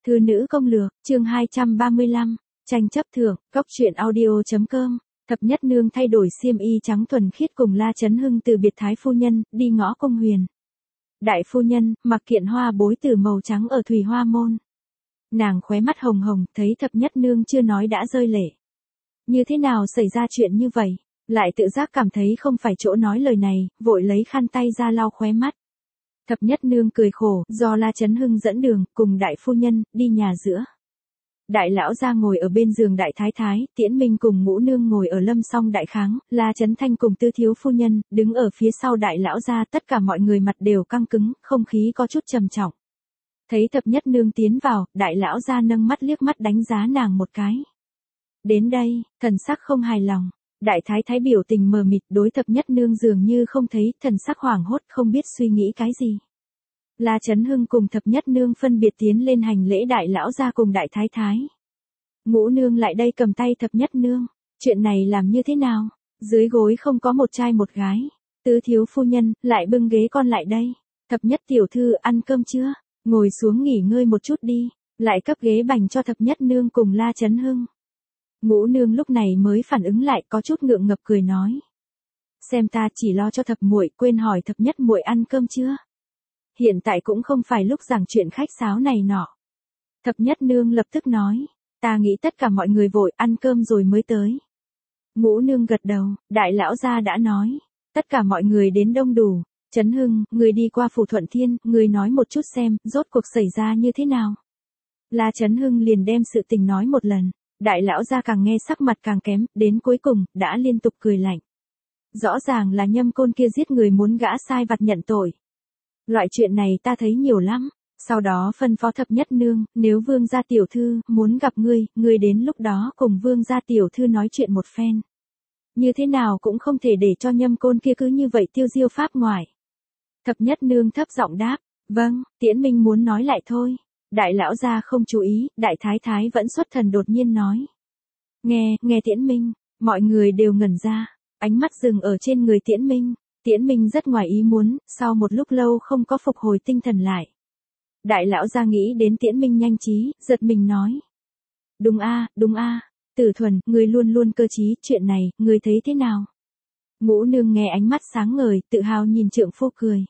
Thư nữ công lược, chương 235, tranh chấp thưởng, góc truyện audio.com. Thập nhất nương thay đổi xiêm y trắng thuần khiết cùng La Chấn Hưng từ biệt thái phu nhân, đi ngõ Công Huyền. Đại phu nhân, mặc kiện hoa bối từ màu trắng ở Thùy Hoa Môn. Nàng khóe mắt hồng hồng, thấy thập nhất nương chưa nói đã rơi lệ. Như thế nào xảy ra chuyện như vậy? Lại tự giác cảm thấy không phải chỗ nói lời này, vội lấy khăn tay ra lau khóe mắt. Thập nhất nương cười khổ, do La Chấn Hưng dẫn đường, cùng đại phu nhân, đi nhà giữa. Đại lão gia ngồi ở bên giường đại thái thái, Tiễn Minh cùng Ngũ nương ngồi ở lâm song đại kháng, La Chấn Thanh cùng Tư thiếu phu nhân, đứng ở phía sau đại lão gia, tất cả mọi người mặt đều căng cứng, không khí có chút trầm trọng. Thấy thập nhất nương tiến vào, đại lão gia nâng mắt liếc mắt đánh giá nàng một cái. Đến đây, thần sắc không hài lòng. Đại thái thái biểu tình mờ mịt, đối thập nhất nương dường như không thấy, thần sắc hoảng hốt không biết suy nghĩ cái gì. La Chấn Hưng cùng thập nhất nương phân biệt tiến lên hành lễ đại lão gia cùng đại thái thái. Ngũ nương lại đây cầm tay thập nhất nương. Chuyện này làm như thế nào? Dưới gối không có một trai một gái. Tứ thiếu phu nhân, lại bưng ghế con lại đây. Thập nhất tiểu thư ăn cơm chưa? Ngồi xuống nghỉ ngơi một chút đi. Lại cấp ghế bành cho thập nhất nương cùng La Chấn Hưng. Ngũ nương lúc này mới phản ứng lại, có chút ngượng ngập cười nói. Xem ta chỉ lo cho thập muội, quên hỏi thập nhất muội ăn cơm chưa? Hiện tại cũng không phải lúc giảng chuyện khách sáo này nọ. Thập nhất nương lập tức nói. Ta nghĩ tất cả mọi người vội ăn cơm rồi mới tới. Ngũ nương gật đầu, đại lão gia đã nói. Tất cả mọi người đến đông đủ. Chấn Hưng, người đi qua phủ Thuận Thiên, người nói một chút xem, rốt cuộc xảy ra như thế nào. La Chấn Hưng liền đem sự tình nói một lần. Đại lão gia càng nghe sắc mặt càng kém, đến cuối cùng, đã liên tục cười lạnh. Rõ ràng là Nhâm Côn kia giết người muốn gã sai vặt nhận tội. Loại chuyện này ta thấy nhiều lắm. Sau đó phân phó thập nhất nương, nếu vương gia tiểu thư muốn gặp ngươi đến lúc đó cùng vương gia tiểu thư nói chuyện một phen. Như thế nào cũng không thể để cho Nhâm Côn kia cứ như vậy tiêu diêu pháp ngoại. Thập nhất nương thấp giọng đáp, vâng, Tiễn Minh muốn nói lại thôi. Đại lão gia không chú ý, đại thái thái vẫn xuất thần đột nhiên nói. Nghe Tiễn Minh, mọi người đều ngẩn ra, ánh mắt dừng ở trên người Tiễn Minh. Tiễn Minh rất ngoài ý muốn, sau một lúc lâu không có phục hồi tinh thần lại. Đại lão gia nghĩ đến Tiễn Minh nhanh trí, giật mình nói. Đúng a, Tử Thuần, ngươi luôn luôn cơ trí, chuyện này, ngươi thấy thế nào? Ngũ nương nghe ánh mắt sáng ngời, tự hào nhìn trượng phu cười.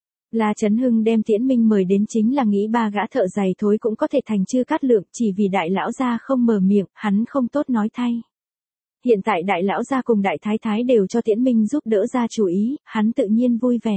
La Chấn Hưng đem Tiễn Minh mời đến chính là nghĩ ba gã thợ giày thối cũng có thể thành Chư Cát Lượng, chỉ vì đại lão gia không mở miệng, hắn không tốt nói thay. Hiện tại đại lão gia cùng đại thái thái đều cho Tiễn Minh giúp đỡ ra chủ ý, hắn tự nhiên vui vẻ.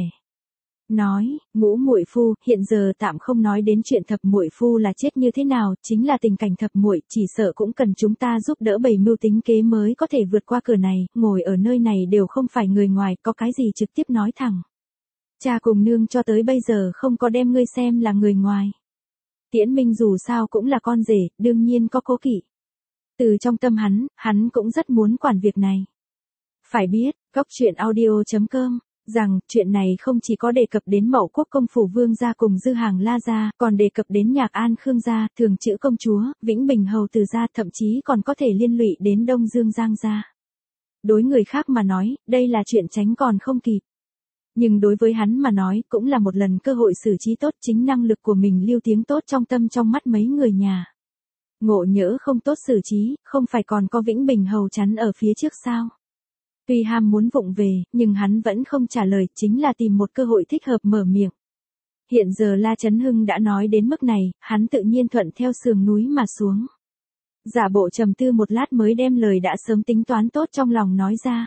Nói, Ngũ muội phu, hiện giờ tạm không nói đến chuyện thập muội phu là chết như thế nào, chính là tình cảnh thập muội, chỉ sợ cũng cần chúng ta giúp đỡ bày mưu tính kế mới có thể vượt qua cửa này, ngồi ở nơi này đều không phải người ngoài, có cái gì trực tiếp nói thẳng. Cha cùng nương cho tới bây giờ không có đem ngươi xem là người ngoài. Tiễn Minh dù sao cũng là con rể, đương nhiên có cố kỵ. Từ trong tâm hắn cũng rất muốn quản việc này. Phải biết, góc truyện audio.com, rằng, chuyện này không chỉ có đề cập đến Mậu Quốc công phủ Vương gia cùng Dư Hàng La gia, còn đề cập đến Nhạc An Khương gia, Thường Chữ công chúa, Vĩnh Bình hầu tử gia, thậm chí còn có thể liên lụy đến Đông Dương Giang gia. Đối người khác mà nói, đây là chuyện tránh còn không kịp. Nhưng đối với hắn mà nói, cũng là một lần cơ hội xử trí tốt chính năng lực của mình lưu tiếng tốt trong tâm trong mắt mấy người nhà. Ngộ nhỡ không tốt xử trí, không phải còn có Vĩnh Bình hầu chắn ở phía trước sao? Tuy ham muốn vụng về, nhưng hắn vẫn không trả lời, chính là tìm một cơ hội thích hợp mở miệng. Hiện giờ La Chấn Hưng đã nói đến mức này, hắn tự nhiên thuận theo sườn núi mà xuống. Giả bộ trầm tư một lát mới đem lời đã sớm tính toán tốt trong lòng nói ra.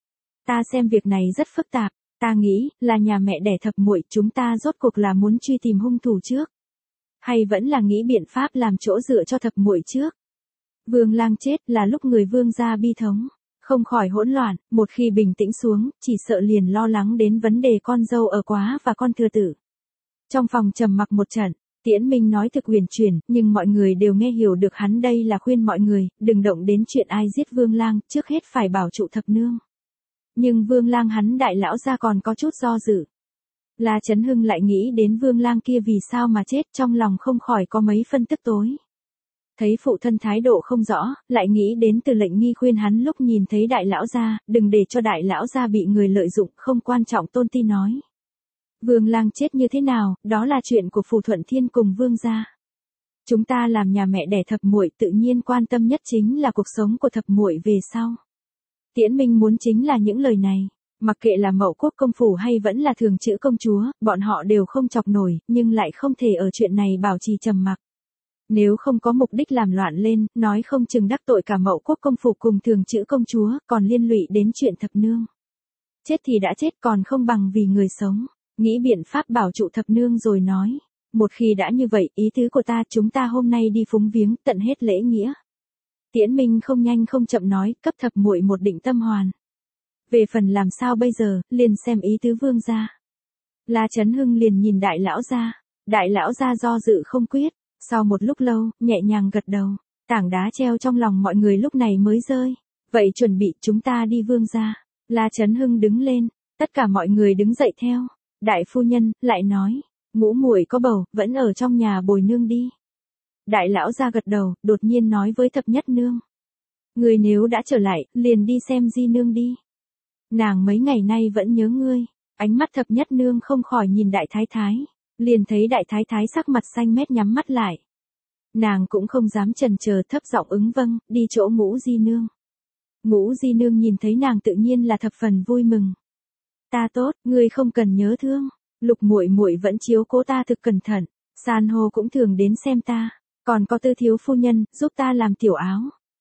Ta xem việc này rất phức tạp, ta nghĩ, là nhà mẹ đẻ thập muội chúng ta rốt cuộc là muốn truy tìm hung thủ trước. Hay vẫn là nghĩ biện pháp làm chỗ dựa cho thập muội trước. Vương lang chết là lúc người Vương gia bi thống. Không khỏi hỗn loạn, một khi bình tĩnh xuống, chỉ sợ liền lo lắng đến vấn đề con dâu ở quá và con thừa tử. Trong phòng trầm mặc một trận, Tiễn Minh nói thực huyền chuyển, nhưng mọi người đều nghe hiểu được hắn đây là khuyên mọi người, đừng động đến chuyện ai giết Vương lang, trước hết phải bảo trụ thập nương. Nhưng Vương lang hắn đại lão gia còn có chút do dự. La Chấn Hưng lại nghĩ đến Vương lang kia vì sao mà chết, trong lòng không khỏi có mấy phân tức tối. Thấy phụ thân thái độ không rõ, lại nghĩ đến Từ Lệnh Nghi khuyên hắn lúc nhìn thấy đại lão gia, đừng để cho đại lão gia bị người lợi dụng, không quan trọng tôn ti nói. Vương lang chết như thế nào, đó là chuyện của phủ Thuận Thiên cùng Vương gia. Chúng ta làm nhà mẹ đẻ thập muội tự nhiên quan tâm nhất chính là cuộc sống của thập muội về sau. Tiễn Minh muốn chính là những lời này. Mặc kệ là Mậu Quốc công phủ hay vẫn là thường chữ công chúa, bọn họ đều không chọc nổi, nhưng lại không thể ở chuyện này bảo trì trầm mặc. Nếu không có mục đích làm loạn lên, nói không chừng đắc tội cả Mậu Quốc công phủ cùng thường chữ công chúa, còn liên lụy đến chuyện thập nương. Chết thì đã chết còn không bằng vì người sống. Nghĩ biện pháp bảo trụ thập nương rồi nói. Một khi đã như vậy, ý tứ của ta chúng ta hôm nay đi phúng viếng tận hết lễ nghĩa. Tiễn Minh không nhanh không chậm nói, cấp thập muội một định tâm hoàn. Về phần làm sao bây giờ, liền xem ý tứ vương gia. La Chấn Hưng liền nhìn đại lão gia. Đại lão gia do dự không quyết. Sau một lúc lâu, nhẹ nhàng gật đầu. Tảng đá treo trong lòng mọi người lúc này mới rơi. Vậy chuẩn bị chúng ta đi vương gia. La Chấn Hưng đứng lên. Tất cả mọi người đứng dậy theo. Đại phu nhân, lại nói. Ngũ muội có bầu, vẫn ở trong nhà bồi nương đi. Đại lão gia gật đầu, đột nhiên nói với thập nhất nương. Người nếu đã trở lại, liền đi xem di nương đi. Nàng mấy ngày nay vẫn nhớ ngươi. Ánh mắt thập nhất nương không khỏi nhìn đại thái thái. Liền thấy đại thái thái sắc mặt xanh mét nhắm mắt lại. Nàng cũng không dám chần chờ thấp giọng ứng vâng, đi chỗ Ngũ di nương. Ngũ di nương nhìn thấy nàng tự nhiên là thập phần vui mừng. Ta tốt, ngươi không cần nhớ thương. Lục muội muội vẫn chiếu cố ta thực cẩn thận. San hô cũng thường đến xem ta. Còn có Tư thiếu phu nhân, giúp ta làm tiểu áo.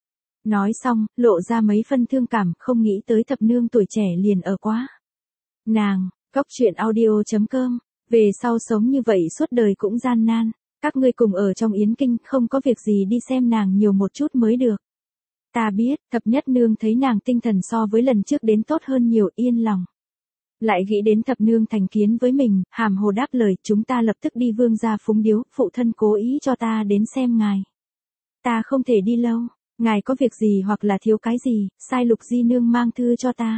Nói xong, lộ ra mấy phân thương cảm, không nghĩ tới thập nương tuổi trẻ liền ở quá. Nàng, Cóc Truyện Audio.com, về sau sống như vậy suốt đời cũng gian nan. Các ngươi cùng ở trong Yến Kinh, không có việc gì đi xem nàng nhiều một chút mới được. Ta biết, thập nhất nương thấy nàng tinh thần so với lần trước đến tốt hơn nhiều, yên lòng. Lại nghĩ đến thập nương thành kiến với mình, hàm hồ đáp lời, chúng ta lập tức đi vương gia phúng điếu, phụ thân cố ý cho ta đến xem ngài. Ta không thể đi lâu, ngài có việc gì hoặc là thiếu cái gì, sai Lục di nương mang thư cho ta.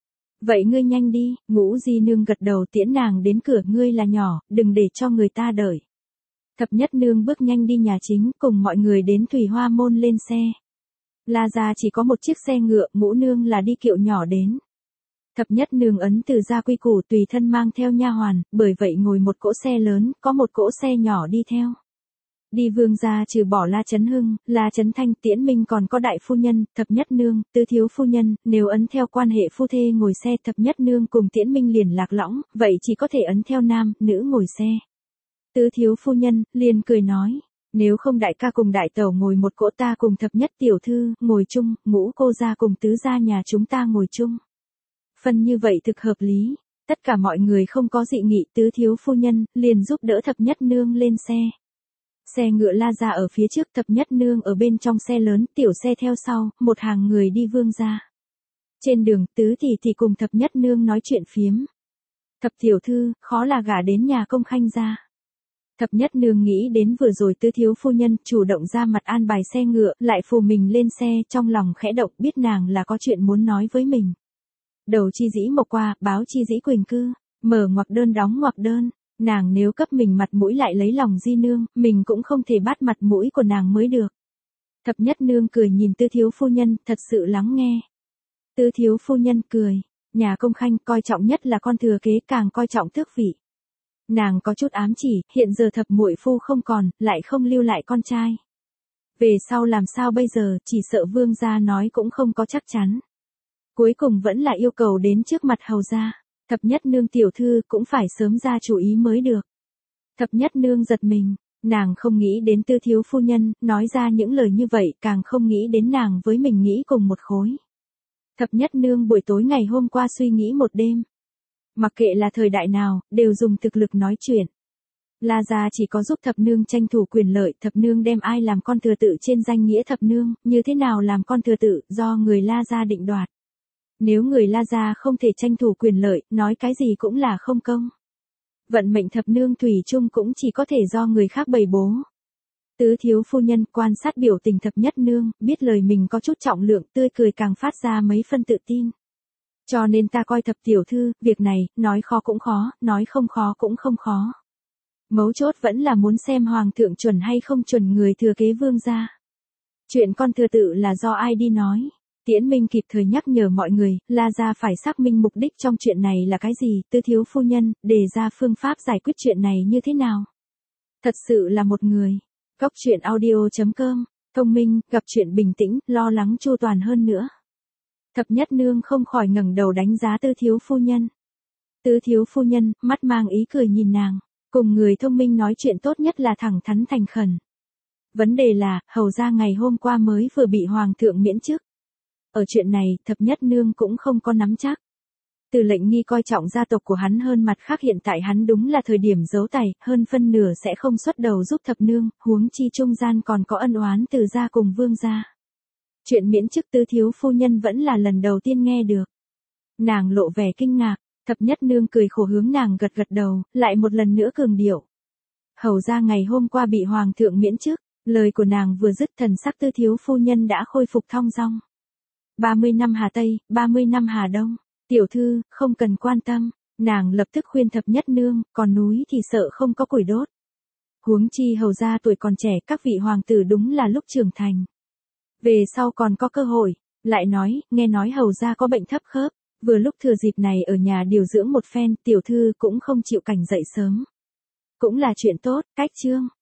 Vậy ngươi nhanh đi, Ngũ di nương gật đầu tiễn nàng đến cửa, ngươi là nhỏ, đừng để cho người ta đợi. Thập nhất nương bước nhanh đi nhà chính, cùng mọi người đến Thủy Hoa Môn lên xe. La gia chỉ có một chiếc xe ngựa, Ngũ nương là đi kiệu nhỏ đến. Thập nhất nương ấn từ gia quy củ tùy thân mang theo nha hoàn, bởi vậy ngồi một cỗ xe lớn, có một cỗ xe nhỏ đi theo. Đi vương gia trừ bỏ La Chấn Hưng, La Chấn Thanh, Tiễn Minh còn có đại phu nhân, thập nhất nương, Tư thiếu phu nhân, nếu ấn theo quan hệ phu thê ngồi xe thập nhất nương cùng Tiễn Minh liền lạc lõng, vậy chỉ có thể ấn theo nam, nữ ngồi xe. Tư thiếu phu nhân, liền cười nói, nếu không đại ca cùng đại tẩu ngồi một cỗ ta cùng thập nhất tiểu thư, ngồi chung, Ngũ cô gia cùng tứ gia nhà chúng ta ngồi chung. Phần như vậy thực hợp lý, tất cả mọi người không có dị nghị, Tứ thiếu phu nhân, liền giúp đỡ thập nhất nương lên xe. Xe ngựa La gia ở phía trước, thập nhất nương ở bên trong xe lớn, tiểu xe theo sau, một hàng người đi vương gia. Trên đường, Tứ thì cùng thập nhất nương nói chuyện phiếm. Thập tiểu thư, khó là gả đến nhà công khanh gia. Thập nhất nương nghĩ đến vừa rồi Tứ thiếu phu nhân chủ động ra mặt an bài xe ngựa, lại phù mình lên xe, trong lòng khẽ động, biết nàng là có chuyện muốn nói với mình. Đầu chi dĩ mộc qua, báo chi dĩ quỳnh cư, mở ngoặc đơn đóng ngoặc đơn, nàng nếu cấp mình mặt mũi lại lấy lòng di nương, mình cũng không thể bắt mặt mũi của nàng mới được. Thập nhất nương cười nhìn Tư thiếu phu nhân, thật sự lắng nghe. Tư thiếu phu nhân cười, nhà công khanh coi trọng nhất là con thừa kế, càng coi trọng tước vị. Nàng có chút ám chỉ, hiện giờ thập muội phu không còn, lại không lưu lại con trai. Về sau làm sao bây giờ, chỉ sợ vương gia nói cũng không có chắc chắn. Cuối cùng vẫn là yêu cầu đến trước mặt hầu gia. Thập nhất nương tiểu thư cũng phải sớm ra chủ ý mới được. Thập nhất nương giật mình, nàng không nghĩ đến Tư thiếu phu nhân, nói ra những lời như vậy, càng không nghĩ đến nàng với mình nghĩ cùng một khối. Thập nhất nương buổi tối ngày hôm qua suy nghĩ một đêm. Mặc kệ là thời đại nào, đều dùng thực lực nói chuyện. La gia chỉ có giúp thập nương tranh thủ quyền lợi, thập nương đem ai làm con thừa tự trên danh nghĩa thập nương, như thế nào làm con thừa tự, do người La gia định đoạt. Nếu người La gia không thể tranh thủ quyền lợi, nói cái gì cũng là không công. Vận mệnh thập nương thủy chung cũng chỉ có thể do người khác bày bố. Tứ thiếu phu nhân quan sát biểu tình thập nhất nương, biết lời mình có chút trọng lượng, tươi cười càng phát ra mấy phân tự tin. Cho nên ta coi thập tiểu thư, việc này, nói khó cũng khó, nói không khó cũng không khó. Mấu chốt vẫn là muốn xem hoàng thượng chuẩn hay không chuẩn người thừa kế vương gia. Chuyện con thừa tự là do ai đi nói. Tiễn Minh kịp thời nhắc nhở mọi người, La gia phải xác minh mục đích trong chuyện này là cái gì, Tư thiếu phu nhân, đề ra phương pháp giải quyết chuyện này như thế nào. Thật sự là một người. Cốc truyện audio.com, thông minh, gặp chuyện bình tĩnh, lo lắng chu toàn hơn nữa. Thập nhất nương không khỏi ngẩng đầu đánh giá Tư thiếu phu nhân. Tư thiếu phu nhân, mắt mang ý cười nhìn nàng, cùng người thông minh nói chuyện tốt nhất là thẳng thắn thành khẩn. Vấn đề là, hầu ra ngày hôm qua mới vừa bị hoàng thượng miễn chức. Ở chuyện này, thập nhất nương cũng không có nắm chắc. Từ lệnh nghi coi trọng gia tộc của hắn hơn mặt khác, hiện tại hắn đúng là thời điểm giấu tài, hơn phân nửa sẽ không xuất đầu giúp thập nương, huống chi trung gian còn có ân oán từ gia cùng vương gia. Chuyện miễn chức Tư thiếu phu nhân vẫn là lần đầu tiên nghe được. Nàng lộ vẻ kinh ngạc, thập nhất nương cười khổ hướng nàng gật gật đầu, lại một lần nữa cường điệu. Hầu ra ngày hôm qua bị hoàng thượng miễn chức, lời của nàng vừa dứt, thần sắc Tư thiếu phu nhân đã khôi phục thong dong. 30 năm Hà Tây, 30 năm Hà Đông. Tiểu thư, không cần quan tâm, nàng lập tức khuyên thập nhất nương, còn núi thì sợ không có củi đốt. Huống chi hầu ra tuổi còn trẻ, các vị hoàng tử đúng là lúc trưởng thành. Về sau còn có cơ hội, lại nói, nghe nói hầu ra có bệnh thấp khớp, vừa lúc thừa dịp này ở nhà điều dưỡng một phen, tiểu thư cũng không chịu cảnh dậy sớm. Cũng là chuyện tốt, cách chương.